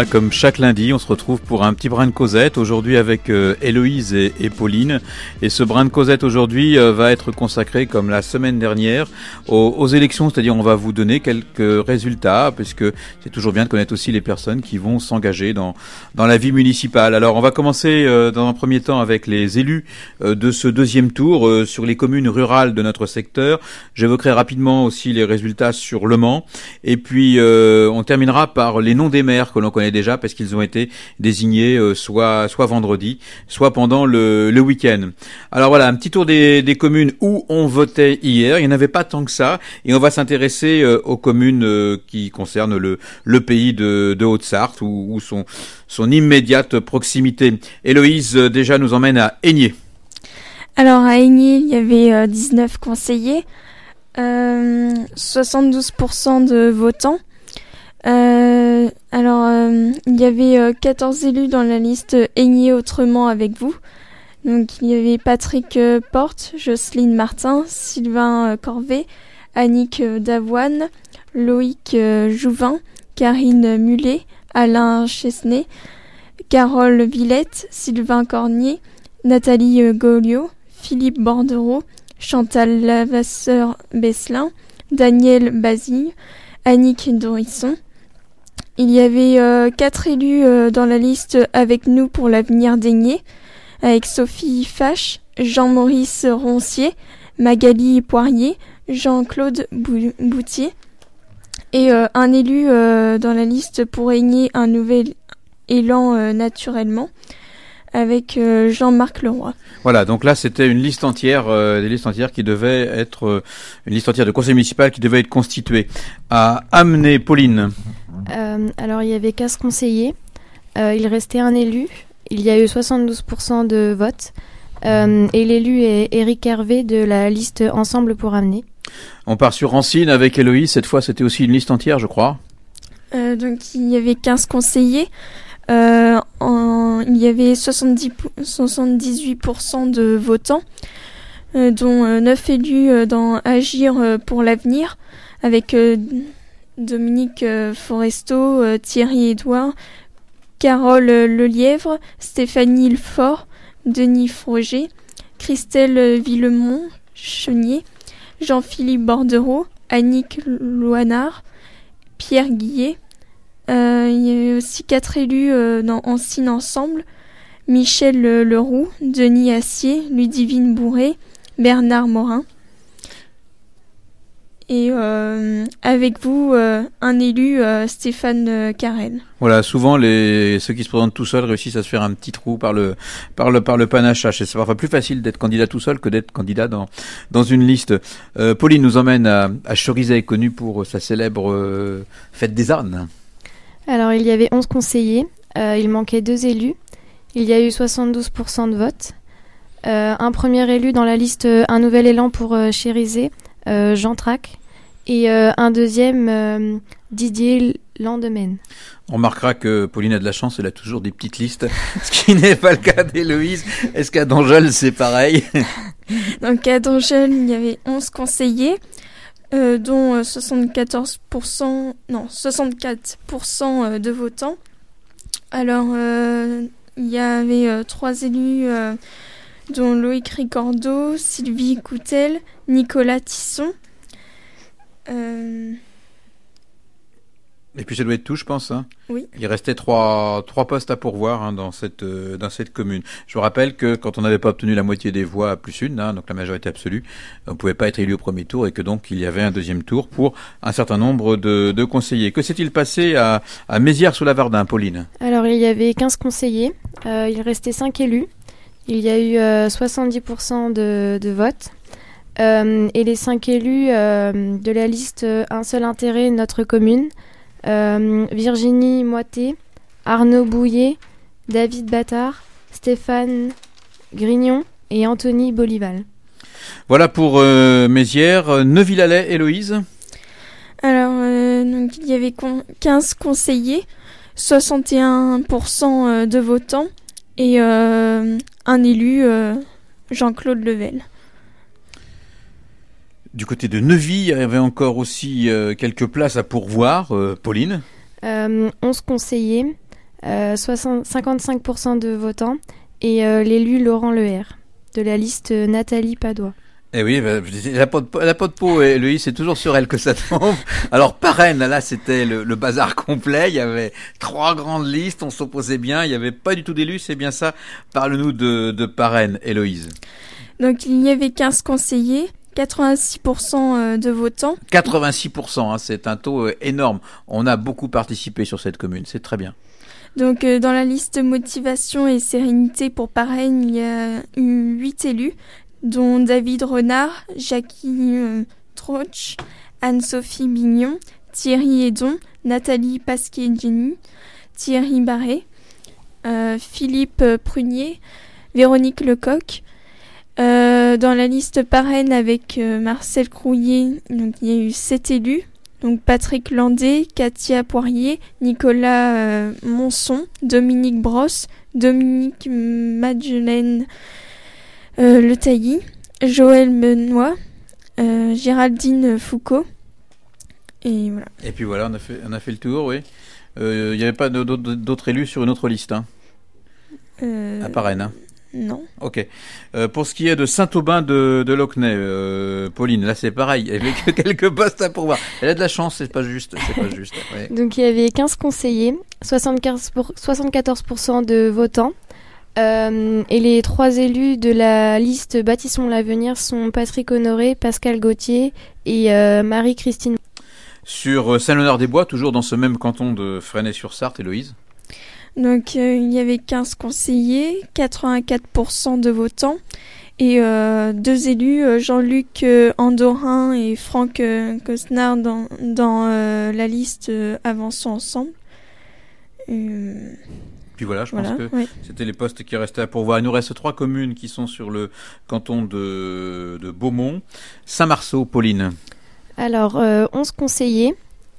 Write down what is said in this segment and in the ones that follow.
Voilà, comme chaque lundi, on se retrouve pour un petit brin de causette, aujourd'hui avec Héloïse et Pauline. Et ce brin de causette aujourd'hui va être consacré, comme la semaine dernière, aux élections, c'est-à-dire on va vous donner quelques résultats, puisque c'est toujours bien de connaître aussi les personnes qui vont s'engager dans la vie municipale. Alors on va commencer dans un premier temps avec les élus de ce deuxième tour sur les communes rurales de notre secteur. J'évoquerai rapidement aussi les résultats sur Le Mans. Et puis on terminera par les noms des maires que l'on connaît déjà parce qu'ils ont été désignés soit vendredi, soit pendant le week-end. Alors voilà, un petit tour des communes où on votait hier. Il n'y en avait pas tant que ça. Et on va s'intéresser aux communes qui concernent le pays de Haute-Sarthe ou son immédiate proximité. Héloïse déjà nous emmène à Aigné. Alors à Aigné, il y avait 19 conseillers, 72% de votants. Il y avait 14 élus dans la liste Aigné autrement avec vous. Donc il y avait Patrick Porte, Jocelyne Martin, Sylvain Corvet, Annick Davoine, Loïc Jouvin, Karine Mulet, Alain Chesnay, Carole Villette, Sylvain Cornier, Nathalie Gauliot, Philippe Bordereau, Chantal Lavasseur-Besselin, Daniel Basile, Annick Dorisson. Il y avait 4 élus dans la liste avec nous pour l'avenir d'Aigné, avec Sophie Fache, Jean-Maurice Roncier, Magali Poirier, Jean-Claude Boutier, et un élu dans la liste pour Aigné un nouvel élan naturellement, avec Jean-Marc Leroy. Voilà, donc là c'était une liste entière, des listes entières qui devaient être, une liste entière de conseil municipal qui devait être constituée. À Amné, Pauline. Alors il y avait 15 conseillers, il restait un élu, il y a eu 72% de votes, et l'élu est Éric Hervé de la liste Ensemble pour Amné. On part sur Rancine avec Héloïse, cette fois c'était aussi une liste entière je crois. Donc il y avait 15 conseillers. Il y avait 78% de votants, dont 9 élus dans Agir pour l'avenir, avec Dominique Foresto, Thierry Edouard, Carole Lelièvre, Stéphanie Lefort, Denis Froger, Christelle Villemont-Chenier, Jean-Philippe Bordereau, Annick Loinard, Pierre Guillet. Il y avait aussi 4 élus dans Ancine Ensemble, Michel Leroux, Denis Assier, Ludivine Bourré, Bernard Morin. Et avec vous, un élu, Stéphane Carrel. Voilà, souvent ceux qui se présentent tout seuls réussissent à se faire un petit trou par le panachage. Et c'est parfois plus facile d'être candidat tout seul que d'être candidat dans une liste. Pauline nous emmène à Chorizet, connu pour sa célèbre fête des ânes. Alors il y avait 11 conseillers, il manquait 2 élus, il y a eu 72% de votes. Un premier élu dans la liste Un Nouvel Élan pour Chorizet, Jean Trac, et un deuxième, Didier Landemaine. On remarquera que Pauline a de la chance, elle a toujours des petites listes, ce qui n'est pas le cas d'Héloïse. Est-ce qu'à Dongeul c'est pareil? Donc à Dongeul, il y avait 11 conseillers, dont 64% de votants. Alors, il y avait 3 élus, dont Loïc Ricordeau, Sylvie Coutel, Nicolas Tisson. Et puis ça doit être tout, je pense. Hein. Oui. Il restait trois postes à pourvoir dans cette commune. Je vous rappelle que quand on n'avait pas obtenu la moitié des voix plus une, donc la majorité absolue, on ne pouvait pas être élu au premier tour et que donc il y avait un deuxième tour pour un certain nombre de conseillers. Que s'est-il passé à Mézières-sous-Lavardin, Pauline? Alors il y avait 15 conseillers, il restait 5 élus, il y a eu 70% de votes. Et les 5 élus de la liste Un Seul Intérêt, Notre Commune, Virginie Moité, Arnaud Bouillet, David Battard, Stéphane Grignon et Anthony Bolival. Voilà pour Mézières. Neuville-Alais, Héloïse. Alors, donc, il y avait 15 conseillers, 61% de votants et un élu, Jean-Claude Level. Du côté de Neuville, il y avait encore aussi quelques places à pourvoir. Pauline. 11 conseillers, 55% de votants, et l'élu Laurent Leher, de la liste Nathalie Padois. Eh oui, la peau de peau, et Louis, c'est toujours sur elle que ça tombe. Alors, Parennes, là, c'était le bazar complet. Il y avait 3 grandes listes, on s'opposait bien. Il n'y avait pas du tout d'élus, c'est bien ça. Parle-nous de Parennes, Héloïse. Donc, il y avait 15 conseillers, 86% de votants. 86%, hein, c'est un taux énorme. On a beaucoup participé sur cette commune, c'est très bien. Donc, dans la liste motivation et sérénité pour Parennes, il y a eu 8 élus, dont David Renard, Jackie Troch, Anne-Sophie Bignon, Thierry Edon, Nathalie Pasquier-Jenny, Thierry Barré, Philippe Prunier, Véronique Lecoq. Dans la liste Parennes avec Marcel Crouillet, donc il y a eu 7 élus, donc Patrick Landé, Katia Poirier, Nicolas Monson, Dominique Brosse, Dominique Madeleine Le Tailly, Joël Benoît, Géraldine Foucault, et voilà. Et puis voilà, on a fait le tour, oui. Il n'y avait pas d'autres élus sur une autre liste, hein, à Parennes, hein. Non. Ok. Pour ce qui est de Saint-Aubin de Locnay, Pauline, là c'est pareil, il y avait que quelques postes à pourvoir. Elle a de la chance, c'est pas juste. Ouais. Donc il y avait 15 conseillers, 74% de votants. Et les 3 élus de la liste Bâtissons l'avenir sont Patrick Honoré, Pascal Gauthier et Marie-Christine. Sur Saint-Léonard-des-Bois, toujours dans ce même canton de Fresnay-sur-Sarthe, Héloïse. Donc il y avait 15 conseillers, 84% de votants et 2 élus, Jean-Luc Andorin et Franck Cosnard dans la liste Avançons ensemble. Puis voilà, je pense que c'était les postes qui restaient à pourvoir. Il nous reste 3 communes qui sont sur le canton de Beaumont. Saint-Marceau, Pauline. Alors, 11 conseillers,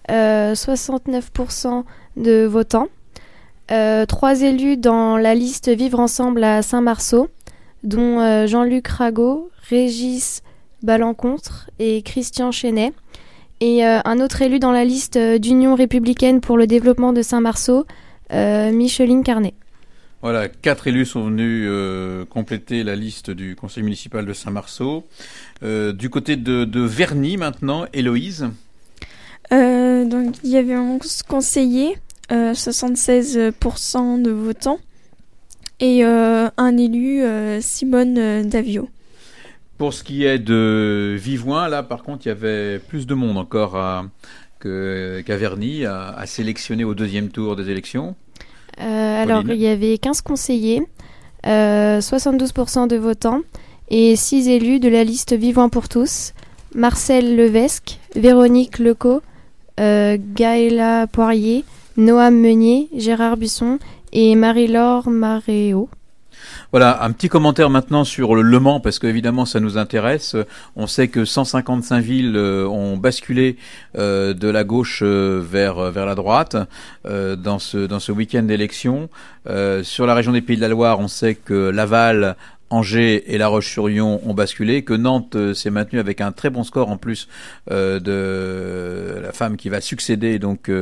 69% de votants, 3 élus dans la liste Vivre ensemble à Saint-Marceau, dont Jean-Luc Rago, Régis Balencontre et Christian Chenet, et un autre élu dans la liste d'Union républicaine pour le développement de Saint-Marceau, Micheline Carnet. Voilà, 4 élus sont venus compléter la liste du conseil municipal de Saint-Marceau. Du côté de Verny maintenant, Héloïse. Donc il y avait 11 conseillers, 76% de votants et un élu, Simone Davio. Pour ce qui est de Vivoin, là par contre il y avait plus de monde encore qu'à Verny à sélectionner au 2e tour des élections. Alors il y avait 15 conseillers, 72% de votants et 6 élus de la liste Vivant pour tous, Marcel Levesque, Véronique Lecaux, Gaëla Poirier, Noam Meunier, Gérard Buisson et Marie-Laure Maréo. Voilà, un petit commentaire maintenant sur le Mans, parce qu'évidemment ça nous intéresse. On sait que 155 villes ont basculé de la gauche vers la droite dans ce week-end d'élection. Sur la région des Pays de la Loire, on sait que Laval, Angers et La Roche-sur-Yon ont basculé, que Nantes s'est maintenue avec un très bon score en plus de la femme qui va succéder donc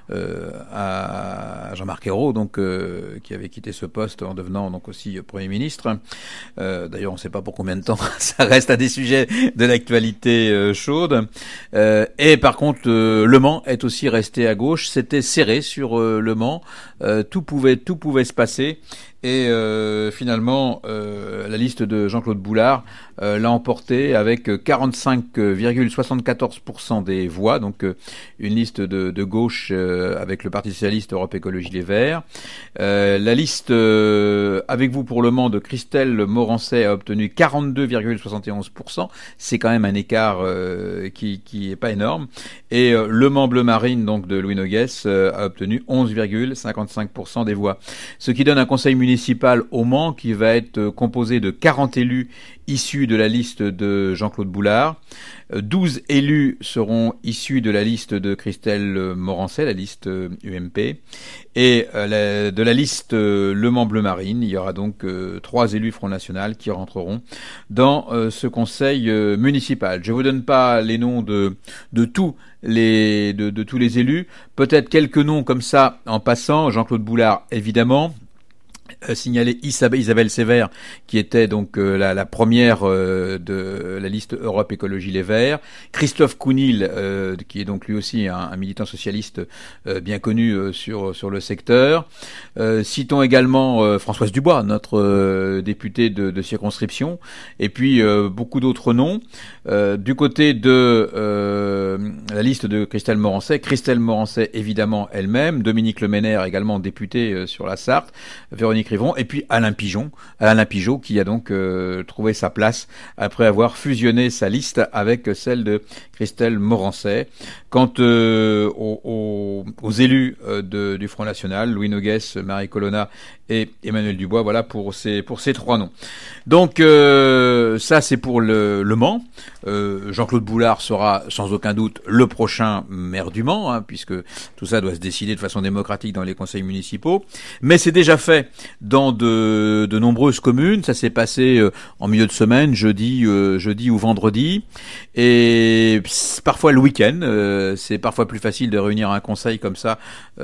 à Jean-Marc Ayrault, donc qui avait quitté ce poste en devenant donc aussi Premier ministre. D'ailleurs, on ne sait pas pour combien de temps. Ça reste à des sujets de l'actualité chaude. Et par contre, Le Mans est aussi resté à gauche. C'était serré sur Le Mans. Tout pouvait se passer. Et finalement, la liste de Jean-Claude Boulard l'a emporté avec 45,74% des voix, donc une liste de gauche avec le Parti Socialiste, Europe Écologie Les Verts. La liste Avec vous pour Le Mans de Christelle Morancet a obtenu 42,71%. C'est quand même un écart qui est pas énorme. Et Le Mans Bleu Marine, donc de Louis Noguès, a obtenu 11,55% des voix. Ce qui donne un conseil municipal municipal au Mans qui va être composé de 40 élus issus de la liste de Jean-Claude Boulard. 12 élus seront issus de la liste de Christelle Morancet, la liste UMP, et de la liste Le Mans Bleu Marine. Il y aura donc 3 élus Front National qui rentreront dans ce conseil municipal. Je ne vous donne pas les noms de tous les élus, peut-être quelques noms comme ça en passant. Jean-Claude Boulard, évidemment. Signaler Isabelle Sévère, qui était donc la première de la liste Europe Écologie Les Verts. Christophe Counil, qui est donc lui aussi un militant socialiste bien connu sur le secteur. Citons également Françoise Dubois, notre députée de circonscription, et puis beaucoup d'autres noms. Du côté de la liste de Christelle Morancet évidemment elle-même, Dominique Leménaire également député sur la Sarthe, Véronique Rivron, et puis Alain Pigeot qui a donc trouvé sa place après avoir fusionné sa liste avec celle de Christelle Morancet. Quant aux élus du Front National, Louis Noguès, Marie Colonna et Emmanuel Dubois, voilà pour ces 3 noms. Donc ça c'est pour le Mans. Jean-Claude Boulard sera sans aucun doute le prochain maire du Mans, hein, puisque tout ça doit se décider de façon démocratique dans les conseils municipaux. Mais c'est déjà fait dans de nombreuses communes. Ça s'est passé en milieu de semaine, jeudi ou vendredi, et parfois le week-end. C'est parfois plus facile de réunir un conseil comme ça,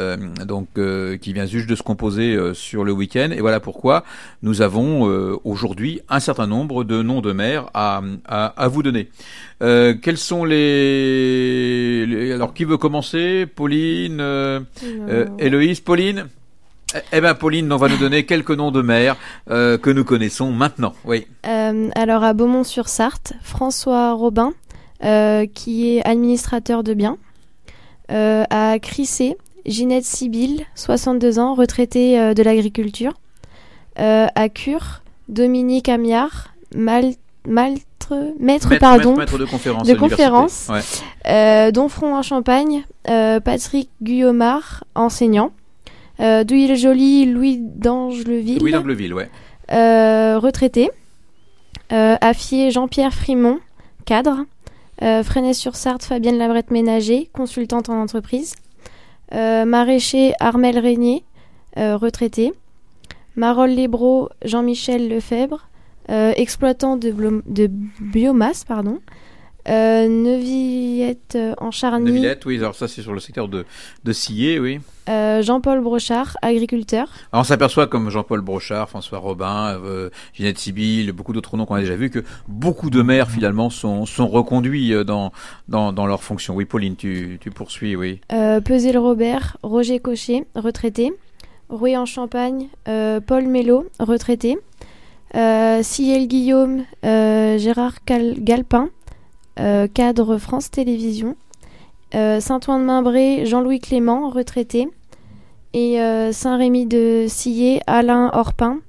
qui vient juste de se composer sur le week-end. Et voilà pourquoi nous avons aujourd'hui un certain nombre de noms de maires à vous donner. Quels sont alors qui veut commencer? Pauline, Héloïse, Pauline? Eh ben Pauline, on va nous donner quelques noms de maires que nous connaissons maintenant. Oui. Alors à Beaumont-sur-Sarthe, François Robin, qui est administrateur de biens. À Crissé, Ginette Sibylle, 62 ans, retraitée de l'agriculture. À Cure, Dominique Amiard, maître de conférence. Ouais. Donfront en Champagne, Patrick Guyomard, enseignant. Douille-le-Joli, Louis d'Angeleville, ouais. Retraité. Affier, Jean-Pierre Frimont, cadre. Fresnay-sur-Sarthe, Fabienne Labrette-Ménager, consultante en entreprise. Maraîcher, Armel Régnier, retraité. Marolles-les-Brault, Jean-Michel Lefebvre, exploitant de biomasse, pardon. Neuvillette en Charny. Neuvillette, oui, alors ça c'est sur le secteur de Sillé, oui. Jean-Paul Brochard, agriculteur. Alors on s'aperçoit comme Jean-Paul Brochard, François Robin, Ginette Sibylle, beaucoup d'autres noms qu'on a déjà vus, que beaucoup de maires finalement sont reconduits dans leurs fonctions. Oui, Pauline, tu poursuis, oui. Pezel-Robert, Roger Cochet, retraité. Rouy en Champagne, Paul Mello, retraité. Sillel-Guillaume, Gérard Galpin, cadre France Télévisions. Saint-Ouen-de-Main-Bray, Jean-Louis Clément, retraité. Et Saint-Rémy de Sillé, Alain Orpin.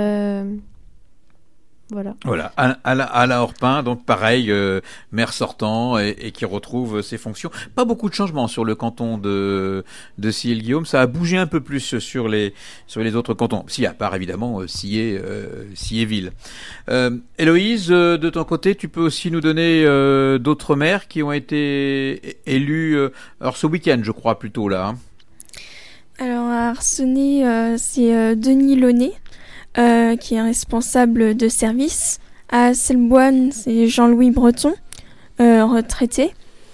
Voilà, Alain Orpin, donc pareil, maire sortant et qui retrouve ses fonctions. Pas beaucoup de changements sur le canton de Sillé-Guillaume. Ça a bougé un peu plus sur les autres cantons. Si, à part évidemment Sillé-Ville. Héloïse, de ton côté, tu peux aussi nous donner d'autres maires qui ont été élus, alors ce week-end, je crois, plutôt là. Hein. Alors à Arcenay, c'est Denis Launay. Qui est responsable de service. À Selboine, c'est Jean-Louis Breton, retraité.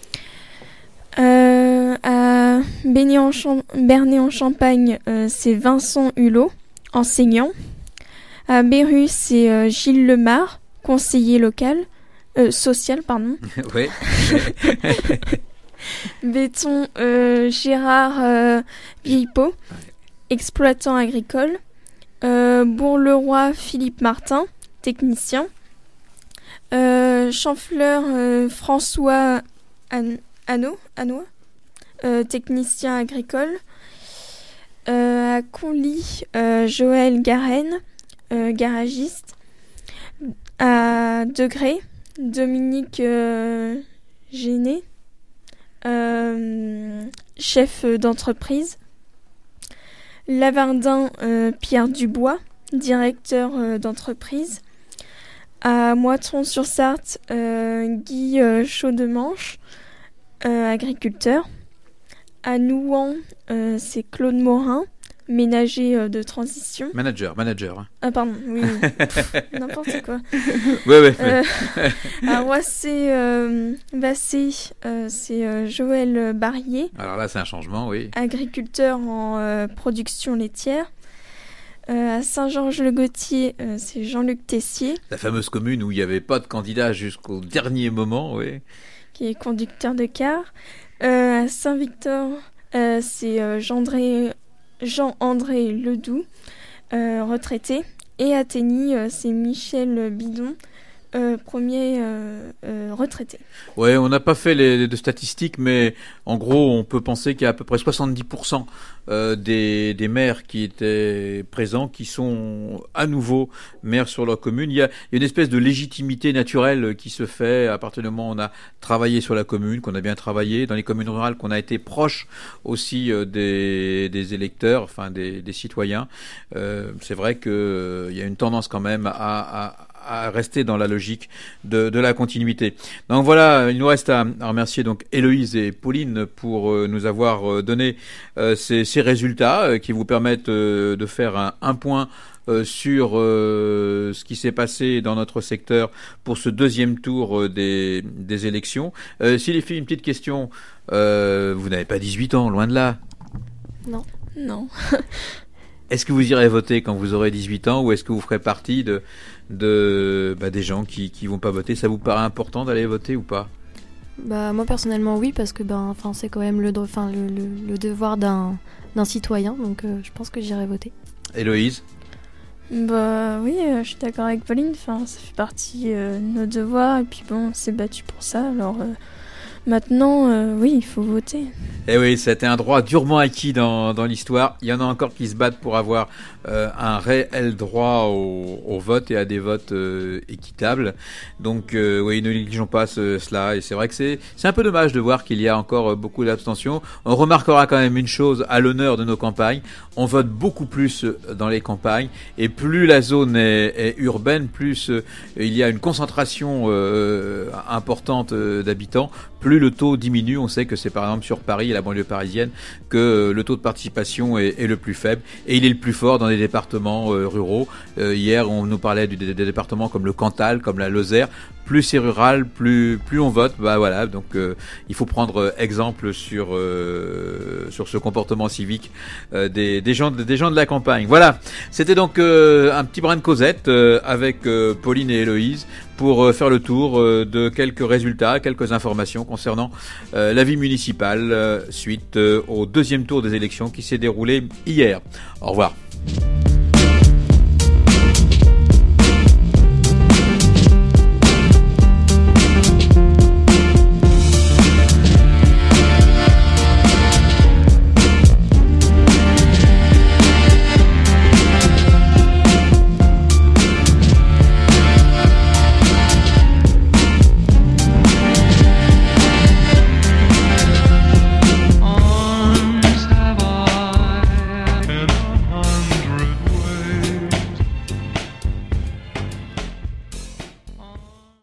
À Bernay-en-Champagne, c'est Vincent Hulot, enseignant. À Beru, c'est Gilles Lemar, conseiller social, pardon. Oui. Béton, Gérard Vieillepeau, exploitant agricole. Bourg-le-Roi, Philippe Martin, technicien. Chanfleur, François Hanot, technicien agricole. À Conly, Joël Garenne, garagiste. À Degré, Dominique Géné, chef d'entreprise. Lavardin, Pierre Dubois, directeur d'entreprise. À Moitron-sur-Sarthe, Guy Chaudemanche, agriculteur. À Nouan, c'est Claude Morin, ménager de transition. Manager. Ah pardon, oui, n'importe quoi. Ouais. À Roissy-Bassé, c'est Joël Barrier. Alors là, c'est un changement, oui. Agriculteur en production laitière. À Saint-Georges-le-Gautier, c'est Jean-Luc Tessier. La fameuse commune où il n'y avait pas de candidat jusqu'au dernier moment, oui. Qui est conducteur de car. À Saint-Victor, c'est Jean-André Ledoux, retraité. Et à Tény, c'est Michel Bidon, premier retraité. Ouais, on n'a pas fait de statistiques, mais en gros, on peut penser qu'il y a à peu près 70% des maires qui étaient présents, qui sont à nouveau maires sur leur commune. Il y a une espèce de légitimité naturelle qui se fait à partir du moment où on a travaillé sur la commune, qu'on a bien travaillé, dans les communes rurales, qu'on a été proche aussi des électeurs, enfin des citoyens. C'est vrai qu'il y a une tendance quand même à rester dans la logique de la continuité. Donc voilà, il nous reste à remercier donc Héloïse et Pauline pour nous avoir donné ces résultats qui vous permettent de faire un point sur ce qui s'est passé dans notre secteur pour ce deuxième tour des élections. Si les filles, une petite question, vous n'avez pas 18 ans, loin de là. Non. Est-ce que vous irez voter quand vous aurez 18 ans ou est-ce que vous ferez partie des gens qui vont pas voter? Ça vous paraît important d'aller voter ou pas? Bah moi personnellement oui, parce que c'est quand même le devoir d'un citoyen, donc je pense que j'irai voter. Héloïse? Bah oui, je suis d'accord avec Pauline, ça fait partie de nos devoirs et puis bon, on s'est battu pour ça, alors maintenant oui, il faut voter. Eh oui, c'était un droit durement acquis dans l'histoire. Il y en a encore qui se battent pour avoir un réel droit au vote et à des votes équitables. Donc oui, ne négligeons pas cela. Et c'est vrai que c'est un peu dommage de voir qu'il y a encore beaucoup d'abstention. On remarquera quand même une chose à l'honneur de nos campagnes. On vote beaucoup plus dans les campagnes. Et plus la zone est urbaine, plus il y a une concentration importante d'habitants, plus le taux diminue. On sait que c'est par exemple sur Paris et la banlieue parisienne que le taux de participation est le plus faible et il est le plus fort dans les départements ruraux. Hier, on nous parlait des départements comme le Cantal, comme la Lozère. Plus c'est rural, plus on vote. Bah voilà, donc il faut prendre exemple sur ce comportement civique des gens de la campagne. Voilà, c'était donc un petit brin de causette avec Pauline et Héloïse pour faire le tour de quelques résultats, quelques informations concernant la vie municipale suite au deuxième tour des élections qui s'est déroulé hier. Au revoir.